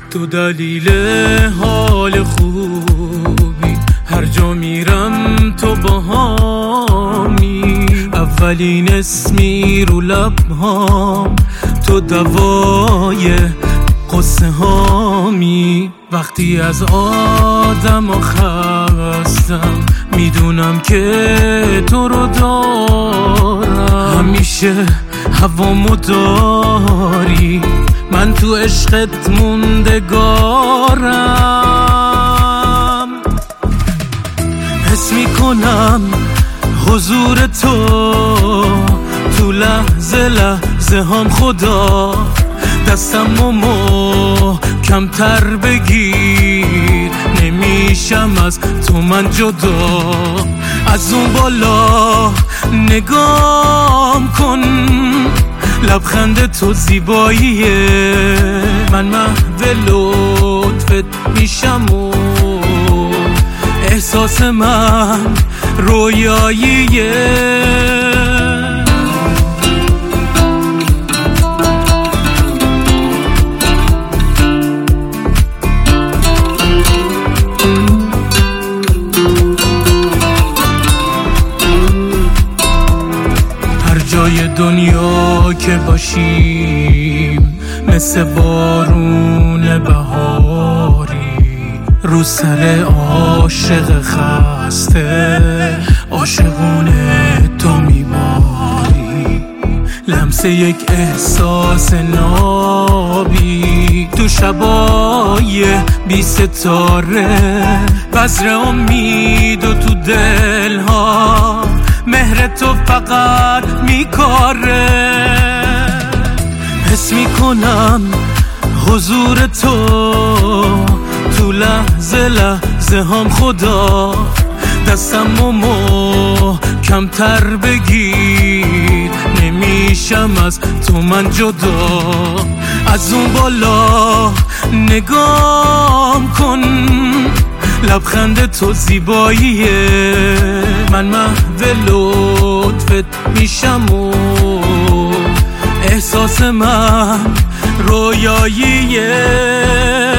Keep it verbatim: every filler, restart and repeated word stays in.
تو دلیل حال خوبی، هر جا میرم تو باهامی. اولین اسمی رو لبهام، تو دوای قصه هامی. وقتی از آدم خستم میدونم که تو رو دارم. همیشه هوامو داری، من تو عشقت موندگارم. حس میکنم حضور تو تو لحظه لحظه هم خدا. دستم و کمتر بگیر، نمیشم از تو من جدا. از اون بالا نگام کن، لبخند تو زیباییه. من محو لطفت میشم و احساس من رویاییه. جای دنیا که باشیم مثل بارون بهاری، رو سر عاشق خسته عاشقونه تو میباری. لمس یک احساس نابی تو شبای بی ستاره. بذر امید و تو دلها مهر تو فقط میکاره. حس میکنم حضور تو تو لحظه لحظه هم خدا. دستم و کمتر بگیر، نمیشم از تو من جدا. از اون بالا نگام کن، لبخند تو زیباییه. من محو لطفت میشم و احساس من رویاییه.